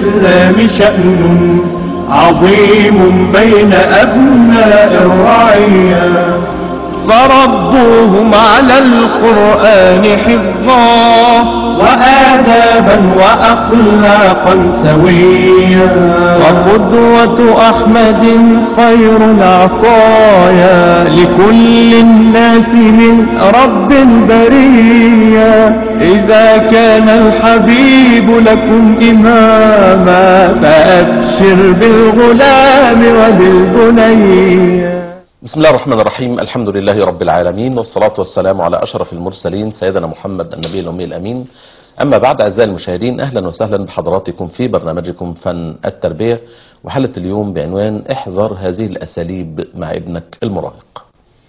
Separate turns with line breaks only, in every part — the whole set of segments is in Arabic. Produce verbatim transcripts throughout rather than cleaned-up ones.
الإسلام شأن عظيم بين أبناء الرعية، فربوهم على القرآن حفظا وآدابا وأخلاقا سويا، وقدوة أحمد خير العطايا لكل الناس من رب البرية. إذا كان الحبيب لكم إماما فأبشر بالغلام وبالبنية.
بسم الله الرحمن الرحيم. الحمد لله رب العالمين، والصلاة والسلام على أشرف المرسلين سيدنا محمد النبي الأمي الأمين. أما بعد، أعزائي المشاهدين، أهلا وسهلا بحضراتكم في برنامجكم فن التربية، وحلقة اليوم بعنوان احذر هذه الأساليب مع ابنك المراهق.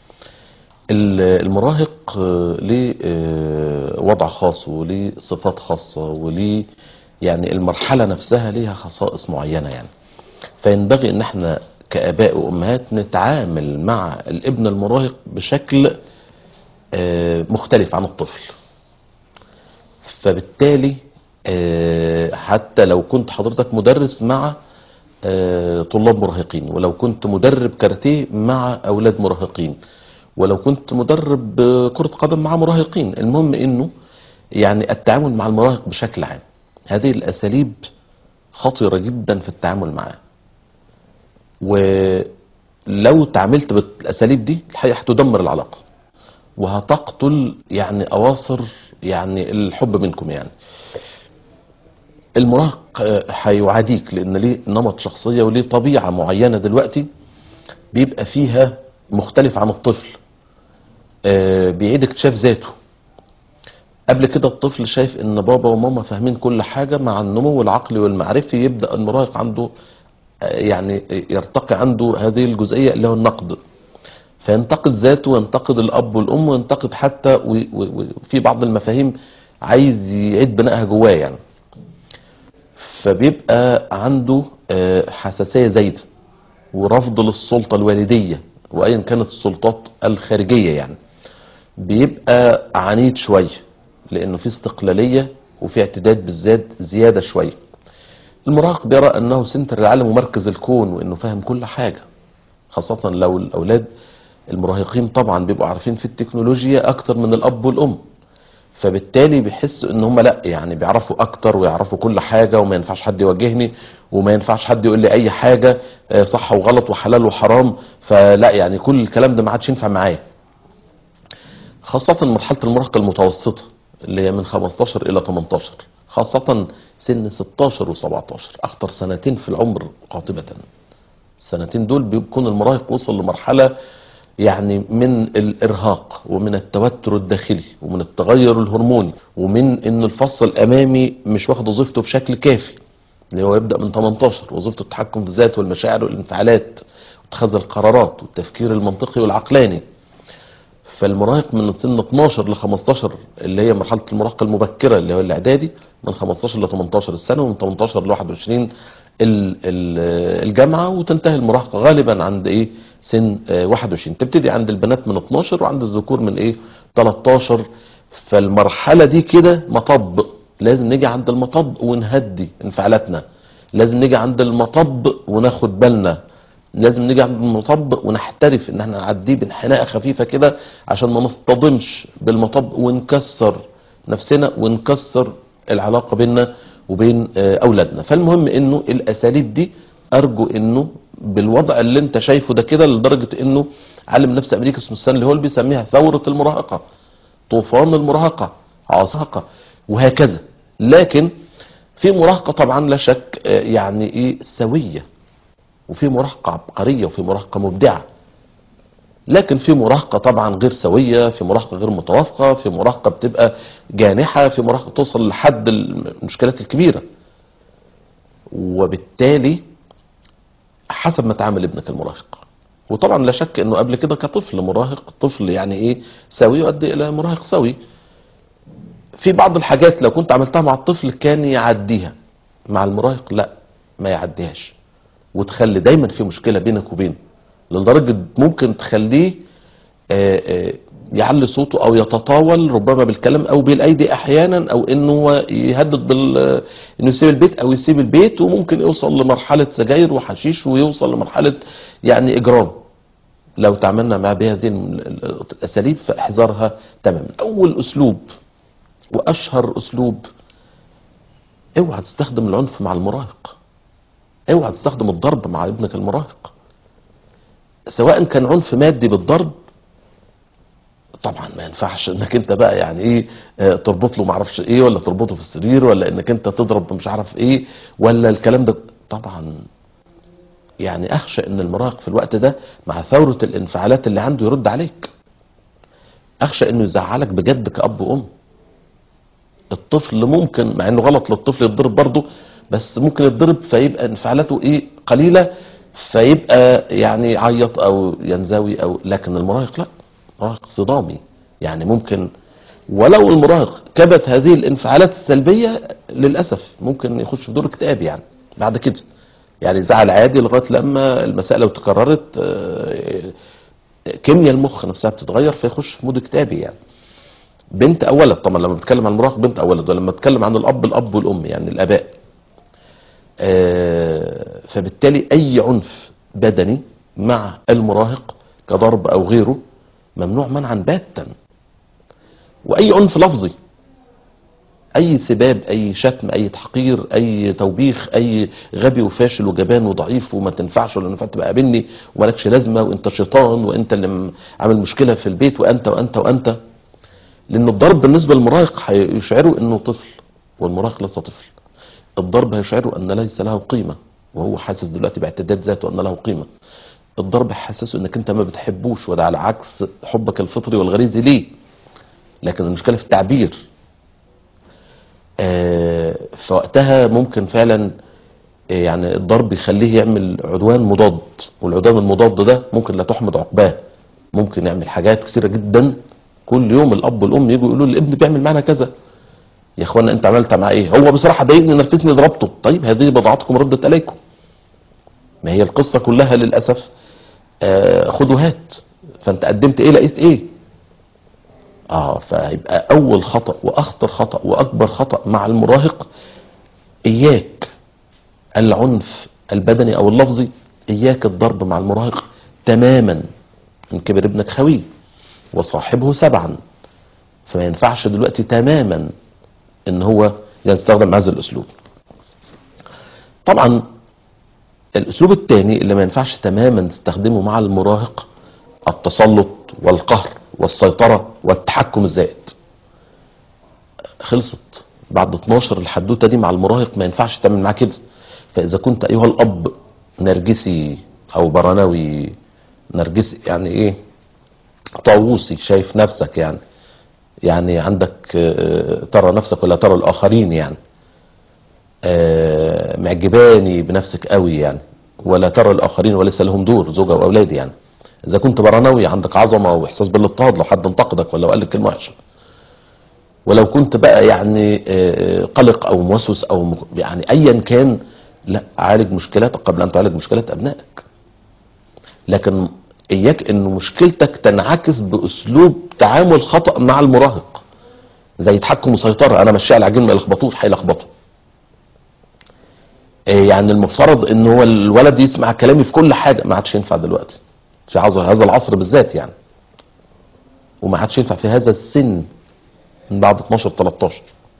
المراهق ليه وضع خاص وليه صفات خاصة وليه يعني المرحلة نفسها ليها خصائص معينة، يعني فينبغي ان احنا كآباء وأمهات نتعامل مع الابن المراهق بشكل مختلف عن الطفل. فبالتالي حتى لو كنت حضرتك مدرس مع طلاب مراهقين، ولو كنت مدرب كاراتيه مع أولاد مراهقين، ولو كنت مدرب كرة قدم مع مراهقين، المهم انه يعني التعامل مع المراهق بشكل عام، هذه الأساليب خطيرة جدا في التعامل معاه. ولو تعاملت بالاساليب دي الحقيقه هتدمر العلاقه وهتقتل يعني اواصر يعني الحب منكم. يعني المراهق هيعاديك لان ليه نمط شخصيه وليه طبيعه معينه دلوقتي بيبقى فيها مختلف عن الطفل، بيعيد اكتشاف ذاته. قبل كده الطفل شايف ان بابا وماما فاهمين كل حاجه، مع النمو العقلي والمعرفي يبدا المراهق عنده يعني يرتقي عنده هذه الجزئية اللي هو النقد، فينتقد ذاته وينتقد الأب والأم وينتقد حتى وفي بعض المفاهيم عايز يعيد بنائها جواه، يعني فبيبقى عنده حساسية زايدة ورفض للسلطة الوالدية وأيا كانت السلطات الخارجية، يعني بيبقى عنيد شوية لأنه في استقلالية وفي اعتداد بالذات زيادة شوية. المراهق بيرى أنه سنتر العالم ومركز الكون وأنه فاهم كل حاجة، خاصة لو الأولاد المراهقين طبعا بيبقوا عارفين في التكنولوجيا أكتر من الأب والأم، فبالتالي بيحسوا أن هم لا يعني بيعرفوا أكتر ويعرفوا كل حاجة، وما ينفعش حد يواجهني وما ينفعش حد يقول لي أي حاجة صح وغلط وحلال وحرام، فلا يعني كل الكلام ده ما عادش ينفع معايا. خاصة مرحلة المراهقة المتوسطة اللي هي من خمستاشر إلى تمنتاشر، خاصة سن ستاشر وسبعتاشر، أخطر سنتين في العمر قاطبة. السنتين دول بيكون المراهق وصل لمرحلة يعني من الإرهاق ومن التوتر الداخلي ومن التغير الهرموني ومن إن الفص الأمامي مش واخد وظيفته بشكل كافي، اللي هو يبدأ من تمنتاشر وظيفة التحكم في الذات والمشاعر والانفعالات واتخاذ القرارات والتفكير المنطقي والعقلاني. فالمراهق من سن اتناشر ل خمستاشر اللي هي مرحله المراهقه المبكره اللي هو الاعدادي، من خمستاشر ل تمنتاشر السنه، ومن تمنتاشر ل واحد وعشرين الجامعه، وتنتهي المراهقه غالبا عند ايه سن واحد وعشرين. تبتدي عند البنات من اتناشر وعند الذكور من ايه تلتاشر. فالمرحله دي كده مطب، لازم نيجي عند المطب ونهدي انفعالاتنا، لازم نيجي عند المطب وناخد بالنا، لازم نيجي عند المطب ونحترف ان احنا نعديه بانحناء خفيفه كده عشان ما نصطدمش بالمطب ونكسر نفسنا ونكسر العلاقه بيننا وبين اولادنا. فالمهم انه الاساليب دي ارجو انه بالوضع اللي انت شايفه ده كده، لدرجه انه عالم نفس امريكا اسمه ستانلي هول بيسميها ثوره المراهقه، طوفان المراهقه، عاصفه وهكذا. لكن في مراهقه طبعا لا شك يعني ايه سويه، وفي مراهقة عبقرية وفي مراهقة مبدعة، لكن في مراهقة طبعا غير سوية، في مراهقة غير متوافقة، في مراهقة بتبقى جانحة، في مراهقة توصل لحد المشكلات الكبيرة. وبالتالي حسب ما تعامل ابنك المراهق، وطبعا لا شك انه قبل كده كطفل مراهق طفل يعني ايه سوي يؤدي الى مراهق سوي. في بعض الحاجات لو كنت عملتها مع الطفل كان يعديها، مع المراهق لا ما يعديهاش، وتخلي دايما في مشكلة بينك وبينه، لدرجة ممكن تخليه آآ آآ يعلي صوته او يتطاول ربما بالكلام او بالايدي احيانا، او انه هو يهدد بال انه يسيب البيت او يسيب البيت، وممكن يوصل لمرحله سجاير وحشيش ويوصل لمرحله يعني اجرام لو تعاملنا مع بهذه الاساليب. فاحذرها تماما. اول اسلوب واشهر اسلوب، اوعى تستخدم العنف مع المراهق، اوعى تستخدم الضرب مع ابنك المراهق، سواء كان عنف مادي بالضرب. طبعا ما ينفعش انك انت بقى يعني ايه اه تربط له معرفش ايه، ولا تربطه في السرير، ولا انك انت تضرب مش عارف ايه، ولا الكلام ده. طبعا يعني اخشى ان المراهق في الوقت ده مع ثورة الانفعالات اللي عنده يرد عليك، اخشى انه يزعلك بجد كأب وام. الطفل ممكن مع انه غلط للطفل يتضرب برضه، بس ممكن يتضرب فيبقى انفعالاته ايه قليلة، فيبقى يعني يعيط او ينزوي او، لكن المراهق لا، مراهق صدامي. يعني ممكن ولو المراهق كبت هذه الانفعالات السلبية للأسف ممكن يخش في دور اكتئاب يعني بعد كده، يعني زعل عادي لغاية لما المسألة لو تكررت كيمياء المخ نفسها بتتغير فيخش في مود اكتئابي يعني. بنت او ولد، طبعا لما بتكلم عن المراهق بنت او ولد، ولما بتكلم عن الاب الاب والام يعني الاباء. فبالتالي اي عنف بدني مع المراهق كضرب او غيره ممنوع منعا باتا. واي عنف لفظي، اي سباب، اي شتم، اي تحقير، اي توبيخ، اي غبي وفاشل وجبان وضعيف وما تنفعش ولا ينفع تبقى قابلني ومالكش لازمه وانت شيطان وانت اللي عامل مشكله في البيت وانت وانت وانت. لان الضرب بالنسبه للمراهق هيشعره انه طفل، والمراهق لسه طفل. الضرب هيشعره ان ليس له قيمه، وهو حاسس دلوقتي باعتداد ذاته ان له قيمه. الضرب هيحسسه انك انت ما بتحبوش، وده على عكس حبك الفطري والغريزي ليه. لكن المشكله في التعبير. آه فوقتها ممكن فعلا آه يعني الضرب يخليه يعمل عدوان مضاد، والعدوان المضاد ده ممكن لا تحمد عقباه، ممكن يعمل حاجات كثيره جدا. كل يوم الاب والام يجوا يقولوا للابن بيعمل معنا كذا، يا اخوانا انت عملت مع ايه؟ هو بصراحه ضايقني نرفزني ضربته. طيب هذه بضاعتكم ردت عليكم. ما هي القصه كلها للاسف آه خد وهات، فانت قدمت ايه لقيت ايه. اه فيبقى اول خطا واخطر خطا واكبر خطا مع المراهق اياك العنف البدني او اللفظي، اياك الضرب مع المراهق تماما. ان كبر ابنك خويه وصاحبه سبعا، فما ينفعش دلوقتي تماما ان هو يستخدم هذا الاسلوب. طبعا الاسلوب الثاني اللي ما ينفعش تماما تستخدمه مع المراهق التسلط والقهر والسيطرة والتحكم الزائد. خلصت بعد اتناشر الحدوته دي مع المراهق، ما ينفعش تعمل معاه كده. فاذا كنت ايها الاب نرجسي او برانوي، نرجسي يعني ايه طاووسي، شايف نفسك يعني يعني عندك ترى نفسك ولا ترى الاخرين يعني، معجباني بنفسك قوي يعني، ولا ترى الاخرين وليس لهم دور، زوجة واولاد يعني. اذا كنت برانوي عندك عظمه واحساس بالاضطهاد لو حد انتقدك ولا قال لك كلمه وحشه. ولو كنت بقى يعني قلق او موسوس او يعني ايا كان، لا، عالج مشكلاتك قبل ان تعالج مشكلات ابنائك. لكن اياك ان مشكلتك تنعكس باسلوب تعامل خطأ مع المراهق، زي تحكم وسيطره. انا ماشي على العجين ما يلخبطوش، هيلخبطوا. يعني المفترض ان هو الولد يسمع كلامي في كل حاجه، ما عادش ينفع دلوقتي في هذا العصر بالذات يعني، وما عادش ينفع في هذا السن من بعد اتناشر تلتاشر.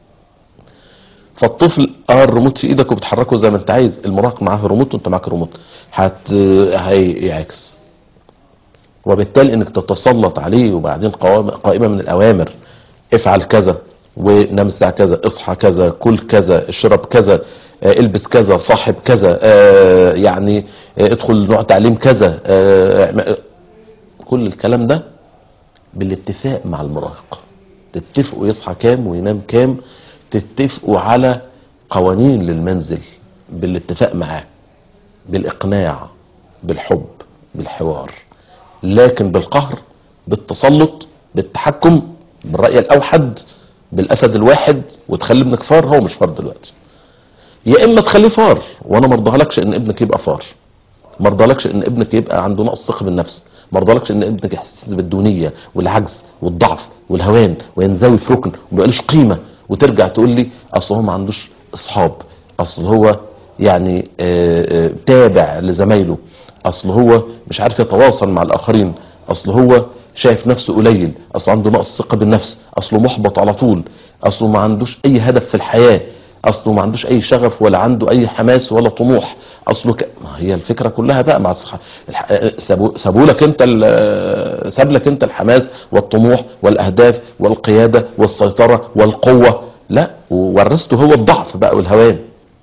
فالطفل اه الريموت في ايدك وبتحركه زي ما انت عايز، المراهق معاه ريموت وانت معاك ريموت، هت هيعكس. وبالتالي انك تتسلط عليه وبعدين قائمه من الاوامر، افعل كذا ونام الساعه كذا، اصحى كذا، كل كذا، اشرب كذا، آه البس كذا، صاحب كذا، آه يعني آه ادخل نوع تعليم كذا، آه كل الكلام ده بالاتفاق مع المراهق. تتفقوا يصحى كام وينام كام، تتفقوا على قوانين للمنزل بالاتفاق معاه، بالاقناع، بالحب، بالحوار. لكن بالقهر، بالتسلط، بالتحكم، بالرأي الاوحد، بالاسد الواحد، وتخلي ابنك فار. هو مش فار دلوقتي. يا اما تخليه فار، وانا ما ارضاهالكش ان ابنك يبقى فار، ما ارضاهالكش ان ابنك يبقى عنده نقص ثقه بالنفس، ما رضالكش ان ابنك يحس بالدونيه والعجز والضعف والهوان وينزوي في ركن وما يبقالوش قيمه، وترجع تقول لي اصل هو ما عندوش اصحاب، اصل هو يعني آآ آآ تابع لزمايله، اصل هو مش عارف يتواصل مع الاخرين، اصل هو شايف نفسه قليل، اصل عنده نقص ثقه بالنفس، اصله محبط على طول، اصله ما عندوش اي هدف في الحياه، اصله ما عندوش اي شغف ولا عنده اي حماس ولا طموح، اصله ك... ما هي الفكره كلها بقى مع الصح... الح... سابوا سابوا لك انت ال... ساب لك انت الحماس والطموح والاهداف والقياده والسيطره والقوه، لا وورثته هو الضعف بقى والهوان.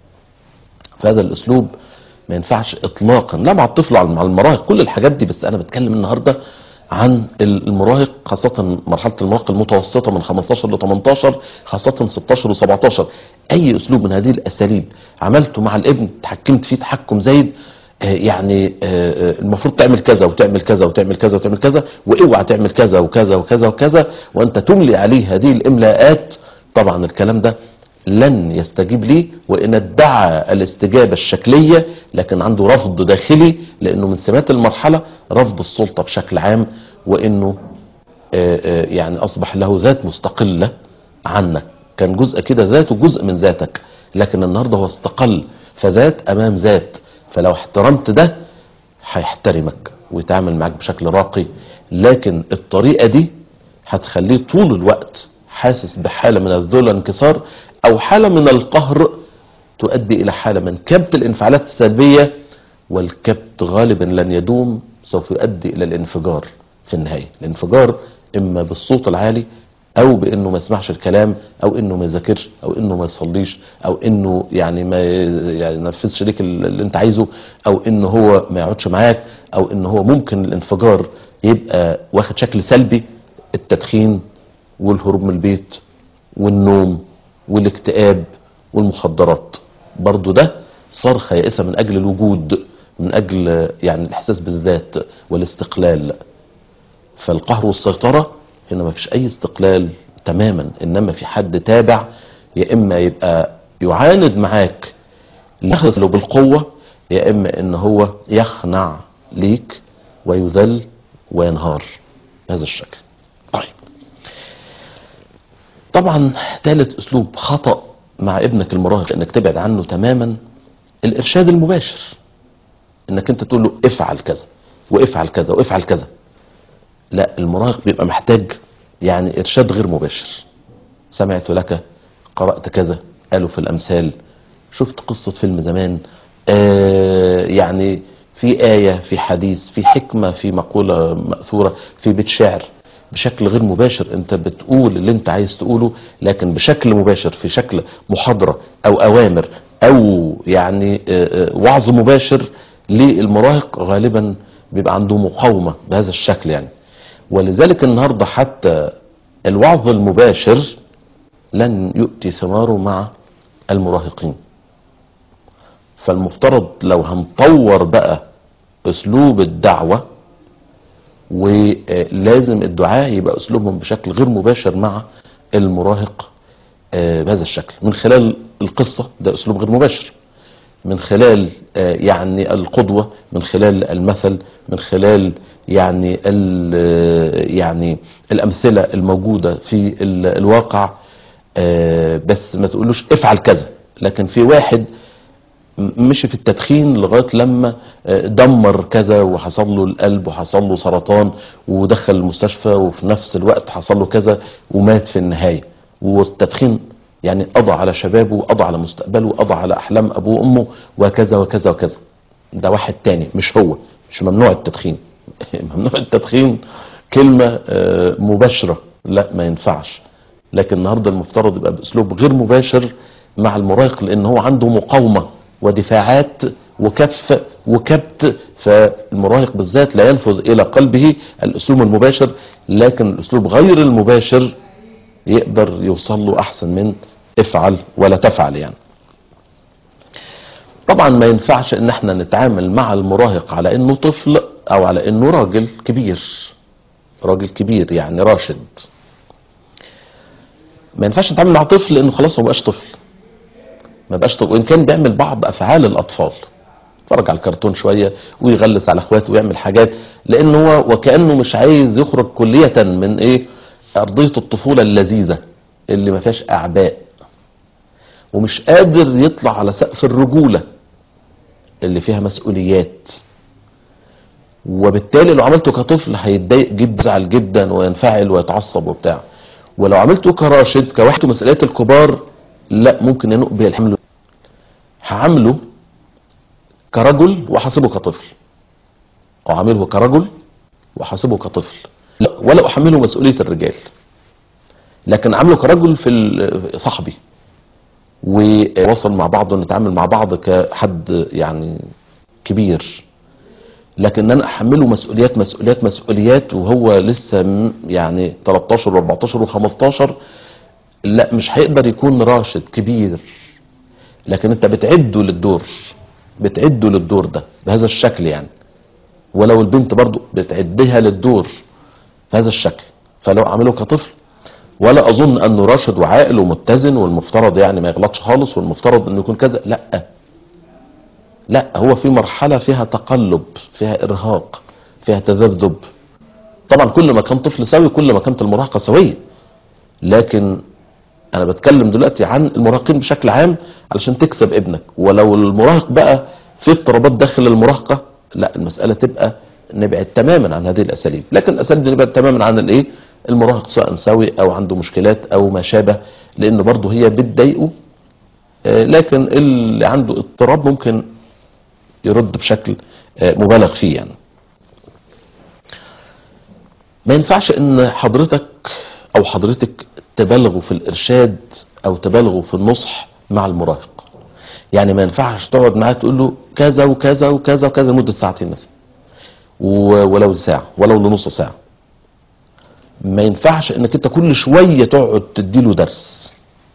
فهذا الاسلوب ما ينفعش اطلاقا، لا مع الطفل ولا مع المراهق، كل الحاجات دي. بس انا بتكلم النهارده عن المراهق، خاصة مرحلة المراهقة المتوسطة من خمستاشر ل تمنتاشر، خاصة ستاشر و سبعتاشر. اي اسلوب من هذه الاساليب عملته مع الابن تحكمت فيه تحكم زايد، يعني المفروض تعمل كذا وتعمل كذا وتعمل كذا وتعمل كذا، واوعى تعمل كذا وكذا وكذا وكذا، وانت تملي عليه هذه الاملاءات، طبعا الكلام ده لن يستجيب ليه، وان ادعى الاستجابة الشكلية لكن عنده رفض داخلي، لانه من سمات المرحلة رفض السلطة بشكل عام، وانه يعني اصبح له ذات مستقلة عنك. كان جزء كده ذاته جزء من ذاتك، لكن النهاردة هو استقل، فذات امام ذات. فلو احترمت ده هيحترمك ويتعامل معاك بشكل راقي، لكن الطريقة دي هتخليه طول الوقت حاسس بحالة من الذل والانكسار، او حالة من القهر تؤدي الى حالة من كبت الانفعالات السلبية، والكبت غالبا لن يدوم، سوف يؤدي الى الانفجار في النهاية. الانفجار اما بالصوت العالي، او بانه ما يسمعش الكلام، او انه ما يذاكرش، او انه ما يصليش، او انه يعني ما يعني ينفذش ليك اللي انت عايزه، او انه هو ما يقعدش معاك، او انه هو ممكن الانفجار يبقى واخد شكل سلبي، التدخين والهروب من البيت والنوم والاكتئاب والمخدرات. برضو ده صرخة يائسة من اجل الوجود، من اجل يعني الاحساس بالذات والاستقلال. فالقهر والسيطرة هنا ما فيش اي استقلال تماما، انما في حد تابع، يا اما يبقى يعاند معاك يخذله بالقوة، يا اما ان هو يخنع ليك ويذل وينهار بهذا الشكل. طيب طبعا ثالث اسلوب خطأ مع ابنك المراهق انك تبعد عنه تماما، الارشاد المباشر، انك انت تقول له افعل كذا وافعل كذا وافعل كذا. لا، المراهق بيبقى محتاج يعني ارشاد غير مباشر. سمعت لك، قرأت كذا، قالوا في الامثال، شفت قصة فيلم زمان، آه يعني في آية، في حديث، في حكمة، في مقولة مأثورة، في بيت شعر، بشكل غير مباشر انت بتقول اللي انت عايز تقوله، لكن بشكل مباشر في شكل محاضرة او اوامر او يعني وعظ مباشر للمراهق، غالبا بيبقى عنده مقاومة بهذا الشكل يعني. ولذلك النهاردة حتى الوعظ المباشر لن يؤتي ثماره مع المراهقين. فالمفترض لو هنطور بقى اسلوب الدعوة، ولازم الدعاء يبقى اسلوبهم بشكل غير مباشر مع المراهق بهذا الشكل، من خلال القصة، ده اسلوب غير مباشر، من خلال يعني القدوة، من خلال المثل، من خلال يعني يعني الامثلة الموجودة في الواقع. بس ما تقولوش افعل كذا. لكن في واحد مشي في التدخين لغاية لما دمر كذا، وحصل له القلب، وحصل له سرطان، ودخل المستشفى، وفي نفس الوقت حصل له كذا ومات في النهاية. والتدخين يعني قضى على شبابه، وقضى على مستقبله، وقضى على احلام ابوه وامه، وكذا وكذا وكذا. ده واحد تاني، مش هو. مش ممنوع التدخين ممنوع التدخين كلمة مباشرة، لا ما ينفعش. لكن النهاردة المفترض يبقى باسلوب غير مباشر مع المراهق، لان هو عنده مقاومة ودفاعات وكف وكبت. فالمراهق بالذات لا ينفذ الى قلبه الاسلوب المباشر، لكن الاسلوب غير المباشر يقدر يوصل له احسن من افعل ولا تفعل يعني. طبعا ما ينفعش ان احنا نتعامل مع المراهق على انه طفل، او على انه راجل كبير، راجل كبير يعني راشد. ما ينفعش نتعامل مع طفل لانه خلاص هو مبقاش طفل، ما بقاش طفل، وان كان بيعمل بعض افعال الاطفال. يتفرج على الكرتون شويه ويغلس على اخواته ويعمل حاجات، لان هو وكانه مش عايز يخرج كليه من ايه ارضيه الطفوله اللذيذه اللي ما فيهاش اعباء، ومش قادر يطلع على سقف الرجوله اللي فيها مسؤوليات. وبالتالي لو عملته كطفل هيتضايق جدا، يزعل جدا وينفعل ويتعصب وبتاع. ولو عملته كراشد كواحد مسؤوليات الكبار، لا، ممكن ينق به الحمل. هعمله كرجل وحاسبه كطفل، او عامله كرجل وحاسبه كطفل، لا، ولا احمله مسؤوليه الرجال، لكن عامله كرجل في صاحبي، ووصل مع بعض ونتعامل مع بعض كحد يعني كبير. لكن انا احمله مسؤوليات مسؤوليات مسؤوليات وهو لسه يعني تلتاشر واربعتاشر وخمستاشر، لا، مش هيقدر يكون راشد كبير. لكن انت بتعده للدور، بتعده للدور ده بهذا الشكل يعني. ولو البنت برضو بتعدها للدور بهذا الشكل. فلو اعمله كطفل، ولا اظن انه راشد وعاقل ومتزن والمفترض يعني ما يغلطش خالص والمفترض انه يكون كذا، لا لا، هو في مرحلة فيها تقلب، فيها ارهاق، فيها تذبذب. طبعا كل ما كان طفل سوي كل ما كانت المراهقة سوية، لكن انا بتكلم دلوقتي عن المراهقين بشكل عام علشان تكسب ابنك. ولو المراهق بقى في اضطرابات داخل المراهقة، لا، المسألة تبقى نبعد تماما عن هذه الاساليب. لكن الاساليب دي نبعد تماما عن الايه المراهق سواء سوي او عنده مشكلات او ما شابه، لانه برضه هي بتضايقه. لكن اللي عنده اضطراب ممكن يرد بشكل مبالغ فيه يعني. ما ينفعش ان حضرتك او حضرتك تبالغوا في الارشاد او تبالغوا في النصح مع المراهق. يعني ما ينفعش تقعد معاه تقول له كذا وكذا وكذا وكذا لمده ساعتين مثلا، ولو ساعه ولو لنص ساعه. ما ينفعش انك انت كل شويه تقعد تديله درس.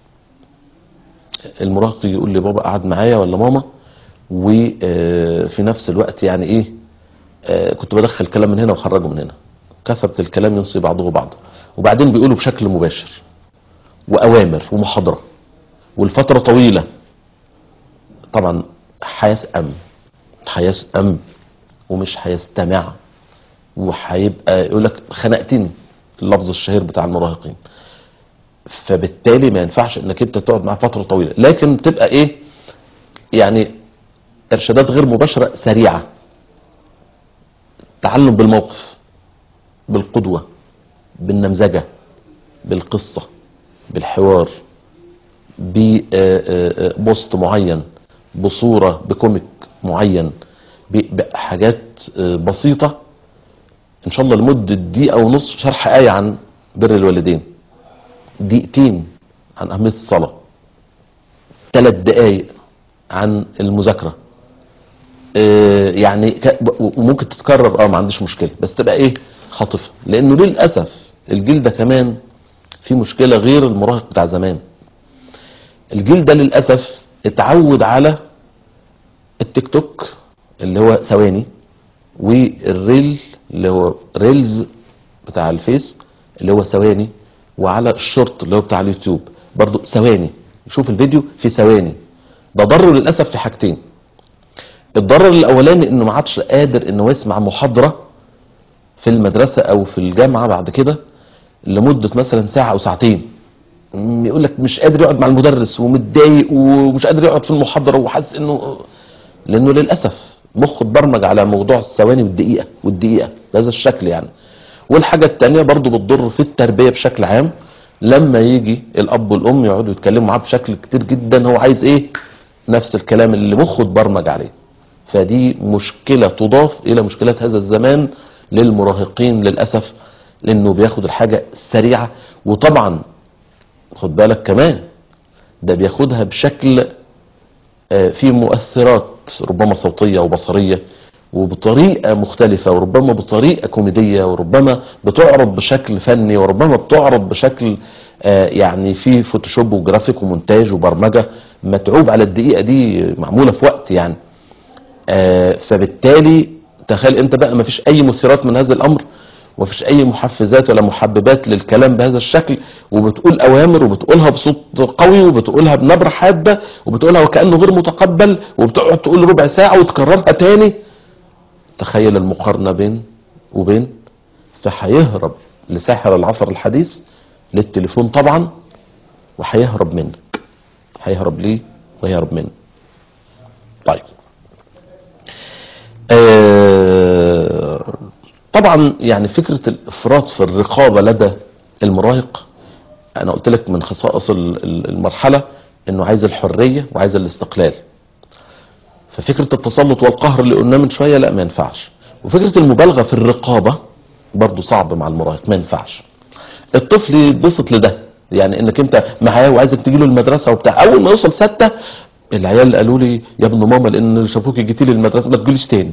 المراهق يقول لي بابا قعد معايا ولا ماما، وفي نفس الوقت يعني ايه كنت بدخل كلام من هنا وخرجه من هنا، كثرة الكلام ينصي بعضه بعضا، وبعدين بيقولوا بشكل مباشر واوامر ومحاضرة والفترة طويلة. طبعا هيسأم هيسأم ومش هيستمع، وهيبقى يقول لك خنقتني، اللفظ الشهير بتاع المراهقين. فبالتالي ما ينفعش انك انت تقعد معاه فترة طويلة، لكن تبقى ايه يعني ارشادات غير مباشرة سريعة، تعلم بالموقف، بالقدوة، بالنمذجة، بالقصة، بالحوار، ببوست معين، بصورة، بكوميك معين، بحاجات بسيطة ان شاء الله لمدة دقيقة ونص شرح آية عن بر الوالدين، دقيقتين عن أهمية الصلاة، ثلاث دقايق عن المذاكرة. اه يعني ممكن تتكرر، اه ما عنديش مشكلة، بس تبقى ايه خاطفة. لانه للأسف الجيل ده كمان في مشكلة غير المراهق بتاع زمان. الجيل ده للأسف اتعود على التيك توك اللي هو ثواني، والريل اللي هو ريلز بتاع الفيس اللي هو ثواني، وعلى الشورت اللي هو بتاع اليوتيوب برضو ثواني، يشوف الفيديو في ثواني. ده ضره للأسف في حاجتين. الضرر الأولاني انه ما عادش قادر انه يسمع محاضرة في المدرسة او في الجامعة بعد كده لمدة مثلا ساعة او ساعتين. يقول لك مش قادر يقعد مع المدرس ومتضايق ومش قادر يقعد في المحاضرة وحاسس انه، لانه للأسف مخه اتبرمج على موضوع الثواني والدقيقة والدقيقة بهذا الشكل يعني. والحاجة التانية برضو بتضر في التربية بشكل عام، لما يجي الاب والام يقعدوا يتكلموا معاه بشكل كتير جدا هو عايز ايه، نفس الكلام اللي مخه اتبرمج عليه. فدي مشكلة تضاف الى مشكلات هذا الزمان للمراهقين للأسف، لانه بياخد الحاجة السريعة. وطبعا خد بالك كمان ده بياخدها بشكل فيه مؤثرات ربما صوتية وبصرية وبطريقة مختلفة، وربما بطريقة كوميدية، وربما بتعرض بشكل فني، وربما بتعرض بشكل يعني فيه فوتوشوب وجرافيك ومونتاج وبرمجة متعوب على الدقيقة دي، معمولة في وقت يعني. فبالتالي تخيل انت بقى ما فيش اي مثيرات من هذا الامر، ومفيش اي محفزات ولا محببات للكلام بهذا الشكل، وبتقول اوامر وبتقولها بصوت قوي وبتقولها بنبره حاده وبتقولها وكانه غير متقبل، وبتقعد تقول ربع ساعه وتكررها تاني. تخيل المقارنه بين وبين. فهيهرب لساحر العصر الحديث للتليفون طبعا، وهيهرب منك. هيهرب ليه وهيهرب منك. طيب آه طبعا يعني فكرة الافراط في الرقابة لدى المراهق، انا قلت لك من خصائص المرحلة انه عايز الحرية وعايز الاستقلال. ففكرة التسلط والقهر اللي قلناه من شوية لا ما ينفعش. وفكرة المبالغة في الرقابة برضو صعب مع المراهق، ما ينفعش. الطفل يتبسط لده، يعني انك انت معاه وعايزك تجي له المدرسة وبتاع، اول ما يوصل ستة العيال قالوا لي يا ابن ماما لان شافوك جيتي لي المدرسة ما تجيليش تاني.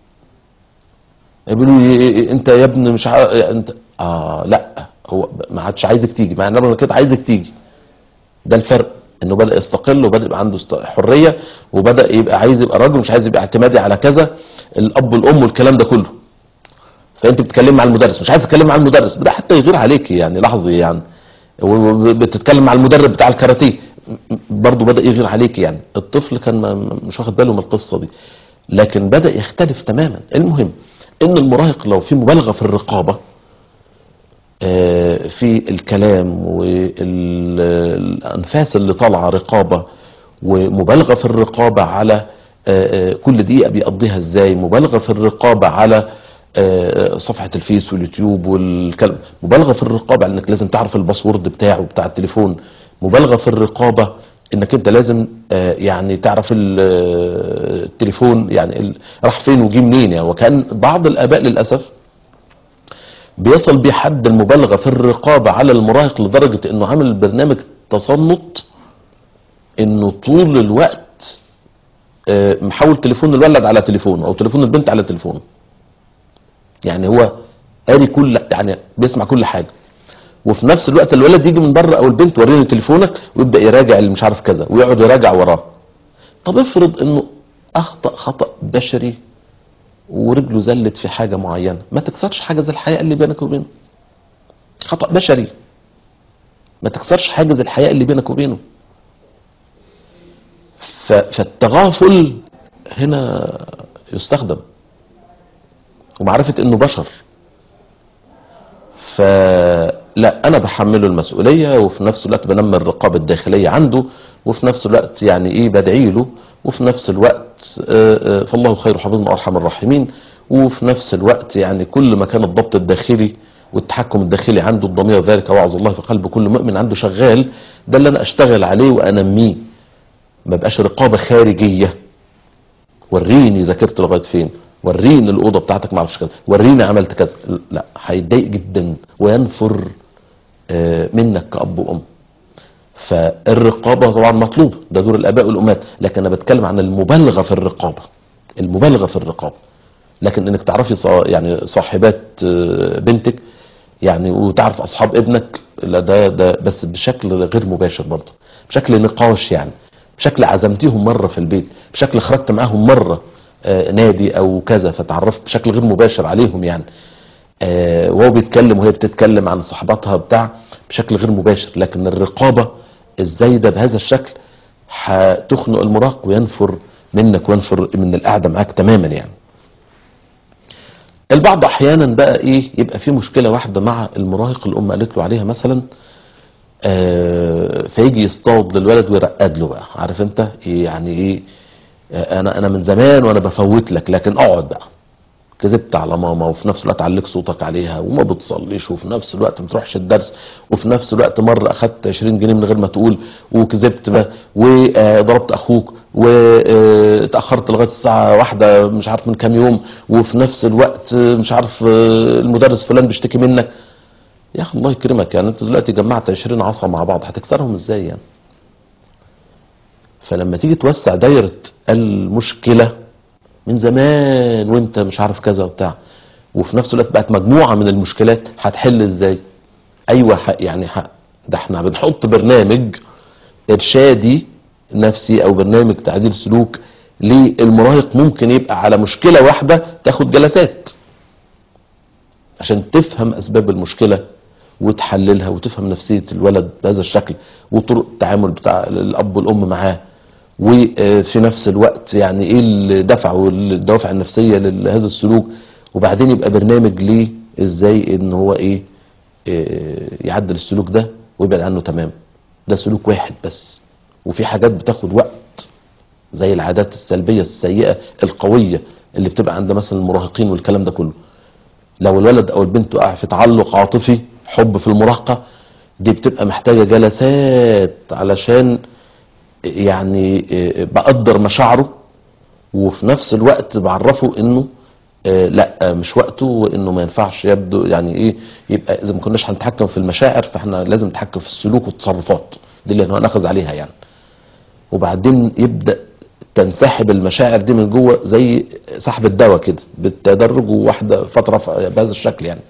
يقولوا لي انت يا ابن مش عارف انت اه لا هو ما عادش عايزك تيجي، مع ان انا كده عايزك تيجي. ده الفرق، انه بدا يستقل وبدا يبقى عنده حريه وبدا يبقى عايز يبقى راجل، مش عايز يبقى اعتمادي على كذا الاب والام والكلام ده كله. فانت بتتكلم مع المدرس مش عايز تتكلم مع المدرس، ده حتى يغير عليك يعني لحظي يعني. بتتكلم مع المدرب بتاع الكاراتيه برضه بدا يغير عليك يعني. الطفل كان مش واخد باله من القصه دي، لكن بدا يختلف تماما. المهم ان المراهق لو في مبالغه في الرقابه في الكلام والانفاس اللي طالعه رقابه، ومبالغه في الرقابه على كل دقيقه بيقضيها ازاي، مبالغه في الرقابه على صفحه الفيس واليوتيوب والكلام، مبالغه في الرقابه على انك لازم تعرف الباسورد بتاعه بتاع التليفون، مبالغه في الرقابه انك انت لازم يعني تعرف التليفون يعني راح فين وجي منين يعني. وكان بعض الاباء للاسف بيصل بيه حد المبالغه في الرقابه على المراهق لدرجه انه عامل برنامج تصنت، انه طول الوقت محول تليفون الولد على تليفونه او تليفون البنت على تليفونه. يعني هو قاري كل يعني بيسمع كل حاجه، وفي نفس الوقت الولد يجي من بره او البنت وريني تليفونك ويبدا يراجع اللي مش عارف كذا ويقعد يراجع وراه. طب افرض انه اخطا خطا بشري ورجله زلت في حاجه معينه، ما تكسرش حاجز الحياء اللي بينك وبينه. خطا بشري ما تكسرش حاجز الحياء اللي بينك وبينه. فالتغافل هنا يستخدم، ومعرفه انه بشر. فلا انا بحمله المسؤوليه، وفي نفس الوقت بنمي الرقابه الداخليه عنده، وفي نفس الوقت يعني ايه بدعي له، وفي نفس الوقت فالله خير حافظنا وارحم الراحمين. وفي نفس الوقت يعني كل ما كان الضبط الداخلي والتحكم الداخلي عنده، الضمير ذلك وعظ الله في قلب كل مؤمن عنده شغال، ده اللي انا اشتغل عليه وانميه. ما بقاش رقابه خارجيه، وريني ذاكرت لغايه فين، وريني الاوضه بتاعتك ما اعرفش كذا، وريني عملت كذا. لا هيتضايق جدا وينفر منك كأب وأم. فالرقابه طبعا مطلوب، ده دور الاباء والامهات، لكن انا بتكلم عن المبالغه في الرقابه. المبالغه في الرقابه، لكن انك تعرفي صا يعني صاحبات بنتك يعني وتعرف اصحاب ابنك، لا ده ده بس بشكل غير مباشر برضه، بشكل نقاش يعني، بشكل عزمتيهم مره في البيت، بشكل خرجت معاهم مره آه نادي او كذا فتعرفت بشكل غير مباشر عليهم يعني. آه وهو بيتكلم وهي بتتكلم عن صحباتها بتاع بشكل غير مباشر. لكن الرقابه الزايده بهذا الشكل هتخنق المراهق وينفر منك وينفر من القعده معاك تماما يعني. البعض احيانا بقى ايه يبقى في مشكله واحده مع المراهق الام قالت له عليها مثلا، آه فيجي يصطاد للولد ويرقد له بقى، عارف انت يعني ايه، آه انا انا من زمان وانا بفوت لك، لكن اقعد بقى. كذبت على ماما وفي نفس الوقت عليك صوتك عليها وما بتصليش وفي نفس الوقت ما بتروحش الدرس وفي نفس الوقت مره اخدت عشرين جنيه من غير ما تقول وكذبت بقى وضربت اخوك واتاخرت لغايه الساعه واحدة مش عارف من كام يوم وفي نفس الوقت مش عارف المدرس فلان بيشتكي منك. يا اخي الله يكرمك، يعني انت دلوقتي جمعت عشرين عصا مع بعض هتكسرهم ازاي يعني؟ فلما تيجي توسع دايره المشكله من زمان وانت مش عارف كذا وبتاع، وفي نفس الوقت بقت مجموعه من المشكلات، هتحل ازاي؟ ايوه حق يعني حق. ده احنا بنحط برنامج ارشادي نفسي او برنامج تعديل سلوك للمراهق، ممكن يبقى على مشكله واحده تاخد جلسات. عشان تفهم اسباب المشكله وتحللها وتفهم نفسيه الولد بهذا الشكل وطرق التعامل بتاع الاب والام معاه، وفي نفس الوقت يعني ايه الدفع والدوافع النفسيه لهذا السلوك، وبعدين يبقى برنامج ليه ازاي ان هو ايه يعدل السلوك ده ويبعد عنه تمام. ده سلوك واحد بس، وفي حاجات بتاخد وقت زي العادات السلبيه السيئه القويه اللي بتبقى عند مثلا المراهقين والكلام ده كله. لو الولد او البنت وقع في تعلق عاطفي حب في المراهقه، دي بتبقى محتاجه جلسات علشان يعني بقدر مشاعره، وفي نفس الوقت بعرفه انه لا مش وقته، وانه ما ينفعش يبدو يعني ايه يبقى اذا ما كناش هنتحكم في المشاعر فاحنا لازم نتحكم في السلوك والتصرفات دي اللي هنأخذ عليها يعني. وبعدين يبدأ تنسحب المشاعر دي من جوه زي سحب الدواء كده بالتدرج، وواحده فتره بهذا الشكل يعني.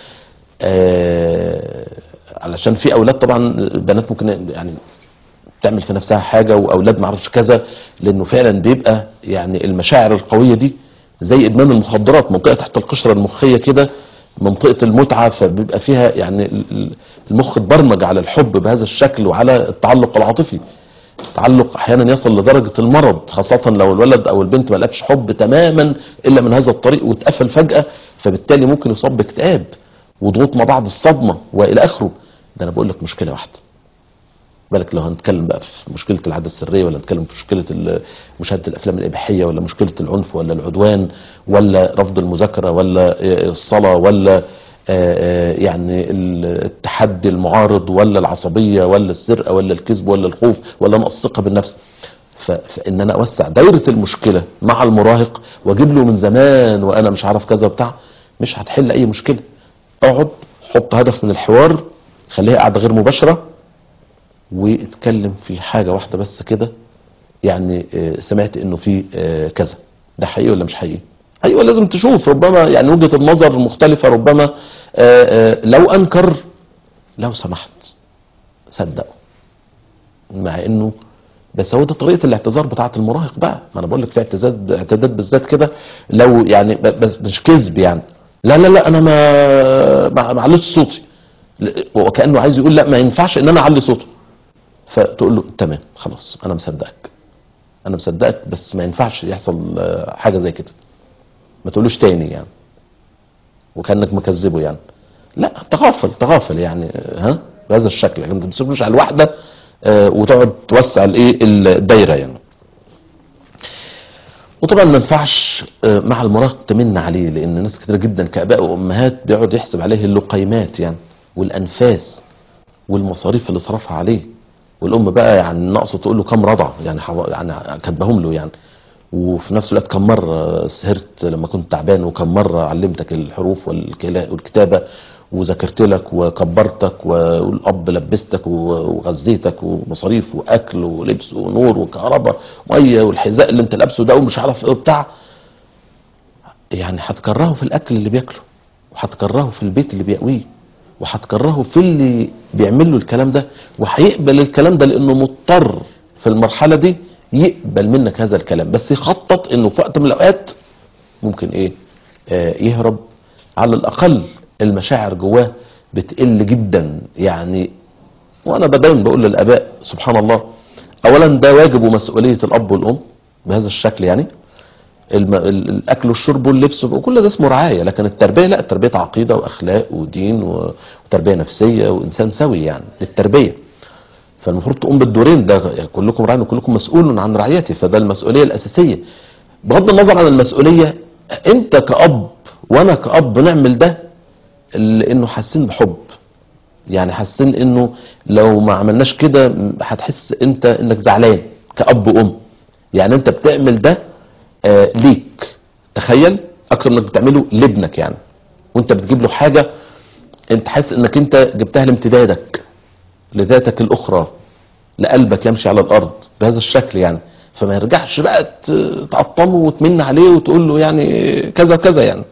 آه علشان في اولاد طبعا بنات ممكن يعني تعمل في نفسها حاجه، واولاد ما اعرفش كذا، لانه فعلا بيبقى يعني المشاعر القويه دي زي ادمان المخدرات، منطقه تحت القشره المخيه كده، منطقه المتعه، فبيبقى فيها يعني المخ اتبرمج على الحب بهذا الشكل وعلى التعلق العاطفي. تعلق احيانا يصل لدرجه المرض، خاصه لو الولد او البنت ما لقاش حب تماما الا من هذا الطريق واتقفل فجاه، فبالتالي ممكن يصاب باكتئاب وضغوط ما بعد الصدمه والى اخره. ده انا بقول لك مشكله واحده، بالك لو هنتكلم بقى في مشكله العاده السريه، ولا نتكلم في مشكله مشاهده الافلام الاباحيه، ولا مشكله العنف، ولا العدوان، ولا رفض المذاكره، ولا الصلاه، ولا يعني التحدي المعارض، ولا العصبيه، ولا السرقه، ولا الكذب، ولا الخوف، ولا نقص الثقه بالنفس. فان انا اوسع دايره المشكله مع المراهق واجيب له من زمان وانا مش عارف كذا بتاع، مش هتحل اي مشكله. اقعد حط هدف من الحوار، خليها قاعده غير مباشره، واتكلم في حاجه واحده بس كده. يعني سمعت انه في كذا، ده حقيقي ولا مش حقيقي؟ ايوه لازم تشوف، ربما يعني وجهه النظر مختلفه، ربما لو انكر لو سمحت صدقه، مع انه بس هو ده طريقه الاعتذار بتاعه المراهق بقى. ما انا بقول لك في اعتداد اعتداد بالذات كده، لو يعني بس مش كذب يعني، لا لا لا انا ما ما عليتش صوتي، وكانه عايز يقول لا ما ينفعش ان انا اعلي صوته، فتقول له تمام خلاص انا مصدقك انا مصدقك بس ما ينفعش يحصل حاجه زي كده، ما تقولوش تاني يعني، وكانك مكذبه يعني. لا تغافل تغافل يعني ها بهذا الشكل، لكن ما تمسكوش على الواحده آه وتقعد توسع الايه الدايره يعني. وطبعا ما ينفعش آه مع المراهق تمن عليه، لان ناس كتير جدا كاباء وامهات بيقعد يحسب عليه اللقيمات يعني والانفاس والمصاريف اللي صرفها عليه، والام بقى يعني ناقصه تقول له كم رضع يعني يعني كاتبهم له يعني، وفي نفس الوقت كم مره سهرت لما كنت تعبان، وكم مره علمتك الحروف والكتابه وذاكرت لك وكبرتك، والاب لبستك وغذيتك، ومصاريف واكل ولبس ونور وكهرباء وميه، والحذاء اللي انت لابسه ده ومش عارف ايه بتاع. يعني هتكرهه في الاكل اللي بياكله، وهتكرهه في البيت اللي بيأويه، وهتكرهه في اللي بيعمل له الكلام ده، وهيقبل الكلام ده لانه مضطر في المرحله دي يقبل منك هذا الكلام، بس يخطط انه في وقت من الاوقات ممكن ايه آه يهرب. على الاقل المشاعر جواه بتقل جدا يعني. وانا دايما بقول للاباء سبحان الله، اولا ده واجب ومسؤوليه الاب والام بهذا الشكل يعني، الاكل والشرب واللبس وكل ده اسمه رعايه، لكن التربيه لا، التربيه عقيده واخلاق ودين وتربيه نفسيه وانسان سوي يعني للتربيه. فالمفروض تقوم بالدورين ده، يعني كلكم راع وكلكم مسؤول عن رعايته، فده المسؤوليه الاساسيه. بغض النظر عن المسؤوليه، انت كاب وانا كاب نعمل ده لانه حاسين بحب، يعني حاسين انه لو ما عملناش كده هتحس انت انك زعلان كاب وام، يعني انت بتعمل ده آه ليك، تخيل اكتر انك بتعمله لابنك يعني، وانت بتجيب له حاجه انت حاسس انك انت جبتها لامتدادك لذاتك الاخرى، لقلبك يمشي على الارض بهذا الشكل يعني. فما يرجعش بقى تقطمه وتمن عليه وتقول له يعني كذا كذا يعني.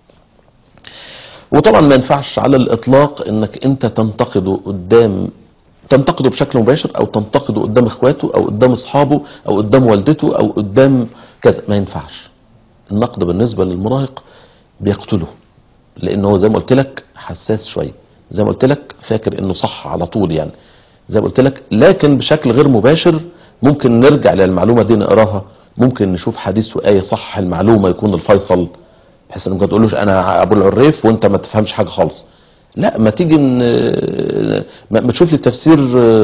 وطبعا ما ينفعش على الاطلاق انك انت تنتقده قدام تنتقده بشكل مباشر، او تنتقده قدام اخواته او قدام اصحابه او قدام والدته او قدام كذا، ما ينفعش. النقد بالنسبه للمراهق بيقتله، لانه هو زي ما قلت لك حساس شويه، زي ما قلت لك فاكر انه صح على طول يعني، زي ما قلت لك. لكن بشكل غير مباشر ممكن نرجع للمعلومه دي نقراها، ممكن نشوف حديث وايه صح المعلومه يكون الفيصل، بحيث انك ما تقولوش انا ابو العريف وانت ما تفهمش حاجه خالص. لا، ما تيجي ما تشوف لي تفسير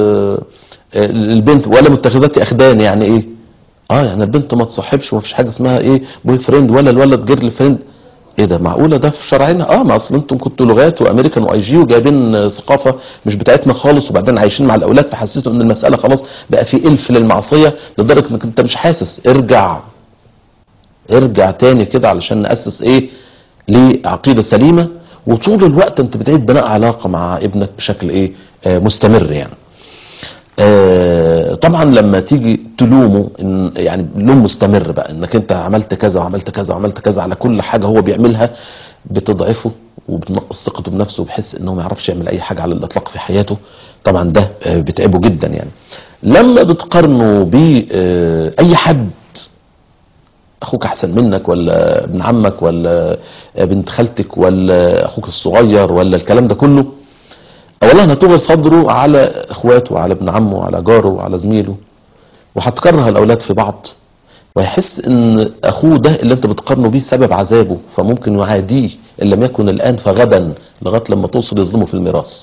البنت ولا متخذات اخدان يعني ايه. اه يعني البنت ما تصاحبش وما فيش حاجه اسمها ايه بوي فريند، ولا الولد جيرل فريند. ايه ده معقوله ده في شرعنا؟ اه ما اصل انتم كنتوا لغات وامريكان واي جي وجايبين ثقافه مش بتاعتنا خالص، وبعدين عايشين مع الاولاد فحسيتوا ان المساله خلاص بقى في الف للمعصيه لدرجه انك انت مش حاسس. ارجع ارجع تاني كده علشان ناسس ايه لعقيده سليمه، وطول الوقت انت بتعيد بناء علاقه مع ابنك بشكل ايه آه مستمر يعني. آه طبعا لما تيجي تلومه إن يعني لوم مستمر بقى انك انت عملت كذا وعملت كذا وعملت كذا على كل حاجه هو بيعملها، بتضعفه وبتنقص ثقته بنفسه وبيحس انه ما يعرفش يعمل اي حاجه على الاطلاق في حياته. طبعا ده آه بتعبه جدا يعني. لما بتقارنه باي حد، اخوك احسن منك ولا ابن عمك ولا بنت خالتك ولا اخوك الصغير ولا الكلام ده كله، اولا هتغر صدره على اخواته وعلى ابن عمه وعلى جاره وعلى زميله، وهتكره الاولاد في بعض، ويحس ان اخوه ده اللي انت بتقارنه بيه سبب عذابه، فممكن يعاديه ان لم يكن الان فغدا لغايه لما توصل يظلمه في الميراث،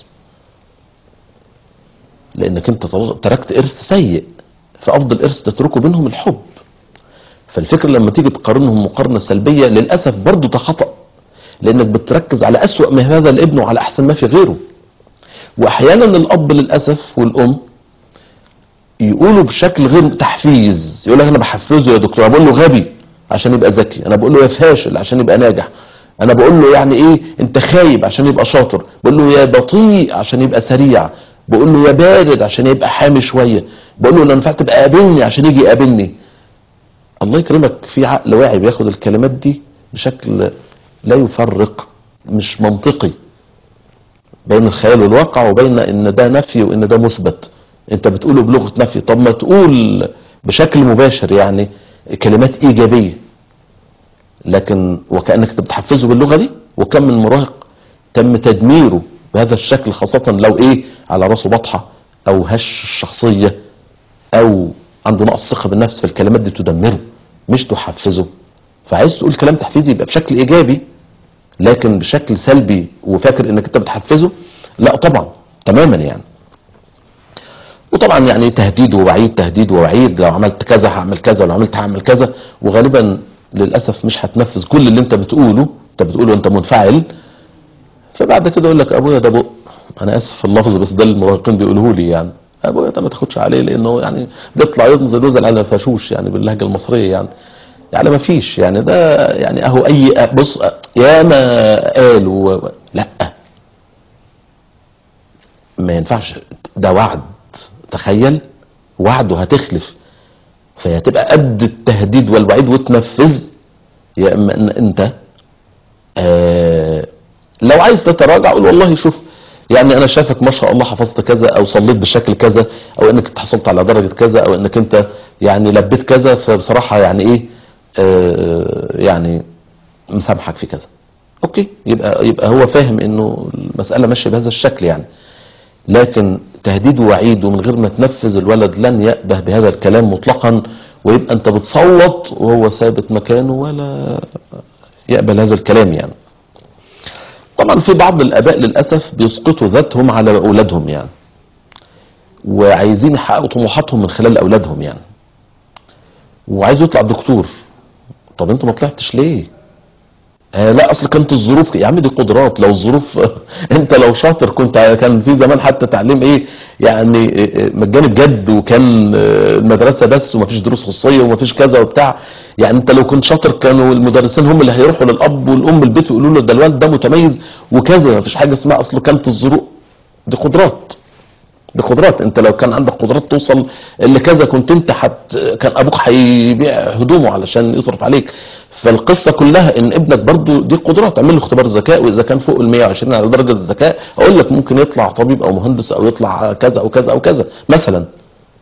لانك انت تركت ارث سيء، فافضل ارث تتركه بينهم الحب. فالفكرة لما تيجي تقارنهم مقارنة سلبية للأسف برضو ده خطأ، لأنك بتركز على أسوأ ما هذا الابن وعلى أحسن ما في غيره. وأحيانا الأب للأسف والأم يقولوا بشكل غير تحفيز، يقول لك أنا بحفزه يا دكتور، أنا بقول له غبي عشان يبقى ذكي، أنا بقول له يا فاشل عشان يبقى ناجح، أنا بقول له يعني إيه أنت خايب عشان يبقى شاطر، بقول له يا بطيء عشان يبقى سريع، بقول له يا بارد عشان يبقى حامي شوية، بقول له لو ينفع تبقى قابلني عشان يجي يقابلني. الله يكرمك في عقل واعي بياخد الكلمات دي بشكل لا يفرق، مش منطقي بين الخيال والواقع، وبين ان ده نفي وان ده مثبت. انت بتقوله بلغة نفي، طب ما تقول بشكل مباشر يعني كلمات ايجابية، لكن وكأنك انت بتحفزه باللغة دي. وكم من مراهق تم تدميره بهذا الشكل، خاصة لو ايه على راسه بطحة او هش الشخصية او عنده نقص ثقه بالنفس، فالكلمات دي تدمره مش تحفزه. فعايز تقول كلام تحفيزي يبقى بشكل ايجابي، لكن بشكل سلبي وفاكر انك انت بتحفزه، لا طبعا تماما يعني. وطبعا يعني تهديد ووعيد، تهديد ووعيد، لو عملت كذا هعمل كذا، لو عملت هعمل كذا، وغالبا للاسف مش هتنفذ كل اللي انت بتقوله، انت بتقوله انت منفعل، فبعد كده يقول لك ابويا ده بق، انا اسف في اللفظ بس ده المراهقين بيقولوه لي يعني، ابويا ده ما تاخدش عليه لانه يعني بيطلع ينزل وزل على الفاشوش يعني باللهجه المصريه يعني، يعني ما فيش يعني ده يعني اهو اي بص يا ما قالوا لا ما ينفعش، ده وعد، تخيل وعد وهتخلف، فهي تبقى قد التهديد والوعيد وتنفذ، يا اما ان انت آه لو عايز تتراجع قول والله شوف يعني انا شايفك ما شاء الله حفظت كذا او صليت بشكل كذا او انك انت حصلت على درجة كذا او انك انت يعني لبيت كذا، فبصراحة يعني ايه آه يعني مسامحك في كذا. اوكي، يبقى يبقى هو فاهم انه المسألة ماشية بهذا الشكل يعني. لكن تهديد ووعيد ومن غير ما تنفذ، الولد لن يأبه بهذا الكلام مطلقا، ويبقى انت بتصوت وهو ثابت مكانه ولا يقبل هذا الكلام يعني. طبعا في بعض الاباء للاسف بيسقطوا ذاتهم على اولادهم يعني، وعايزين يحققوا طموحاتهم من خلال اولادهم يعني، وعايز يطلع دكتور. طب انت ما طلعتش ليه؟ آه لا اصل كانت الظروف يا عم، دي قدرات. لو الظروف انت لو شاطر كنت كان في زمان حتى تعليم ايه يعني مجاني بجد، وكان المدرسه بس ومفيش دروس خصوصيه ومفيش كذا وبتاع يعني. انت لو كنت شاطر كانوا المدرسين هم اللي هيروحوا للاب والام البيت ويقولوا له ده الولد ده متميز وكذا، مفيش حاجه اسمها اصله كانت الظروف. دي قدرات، دي قدرات. انت لو كان عندك قدرات توصل اللي كذا كنت انت حت كان ابوك هيبيع هدومه علشان يصرف عليك. فالقصه كلها ان ابنك برضو دي قدرات، اعمل له اختبار ذكاء، واذا كان فوق ال مية وعشرين على درجه الذكاء اقول لك ممكن يطلع طبيب او مهندس او يطلع كذا او كذا او كذا مثلا.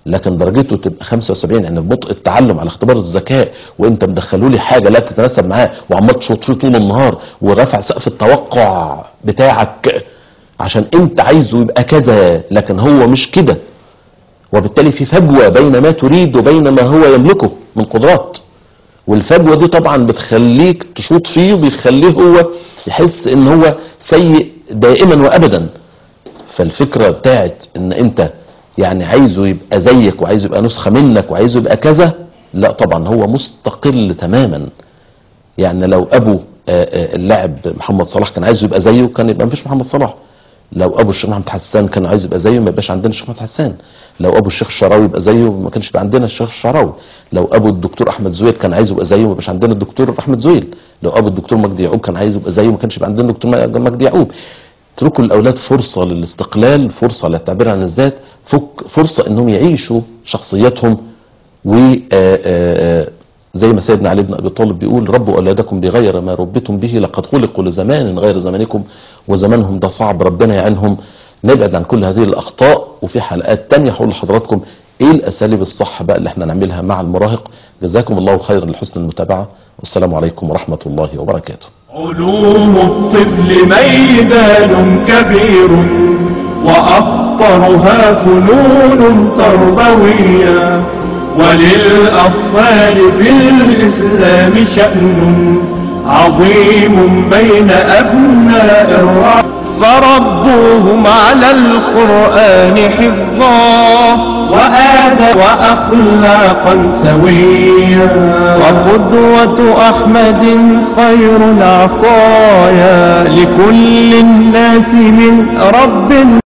لكن درجته تبقى خمسة وسبعين، يعني ببطء التعلم على اختبار الذكاء، وانت مدخله لي حاجه لا تتناسب معاه وعمال تشوط فيه طول النهار ورافع سقف التوقع بتاعك عشان انت عايزه يبقى كذا لكن هو مش كده، وبالتالي في فجوه بين ما تريد وبين ما هو يملكه من قدرات، والفجوه دي طبعا بتخليك تشوط فيه وبيخليه هو يحس ان هو سيء دائما وابدا. فالفكره بتاعت ان انت يعني عايزه يبقى زيك وعايزه يبقى نسخه منك وعايزه يبقى كذا، لا طبعا هو مستقل تماما. يعني لو ابو اللاعب محمد صلاح كان عايزه يبقى زيه كان يبقى مفيش محمد صلاح، لو ابو الشيخ محمد حسان كان عايز يبقى زيه ما يبقاش عندنا الشيخ محمد حسان، لو ابو الشيخ الشعراوي يبقى زيه ما كانش يبقى عندنا الشيخ الشعراوي، لو ابو الدكتور احمد زويل كان عايز يبقى زيه ما يبقاش عندنا الدكتور احمد زويل، لو ابو الدكتور مجدي يعقوب كان عايز يبقى زيه ما كانش يبقى عندنا الدكتور مجدي يعقوب. اتركوا الاولاد فرصه للاستقلال، فرصه للتعبير عن الذات، فرصه انهم يعيشوا شخصياتهم، و زي ما سيدنا علي بن ابي طالب بيقول ربوا اولادكم بغير ما ربيتم به لقد خلقوا لزمان غير زمانكم، وزمانهم ده صعب ربنا يعينهم. نبعد عن كل هذه الاخطاء، وفي حلقات تانية هقول لحضراتكم ايه الاساليب الصح بقى اللي احنا نعملها مع المراهق. جزاكم الله خيرا لحسن المتابعه، والسلام عليكم ورحمه الله وبركاته.
علوم الطفل ميدان كبير واخطرها فنون تربويه، وللأطفال في الإسلام شأن عظيم بين أبناء الرعب، فربوهم على القرآن حفظا وآداب وأخلاقا سويا، وقدوة أحمد خير العطايا لكل الناس من رب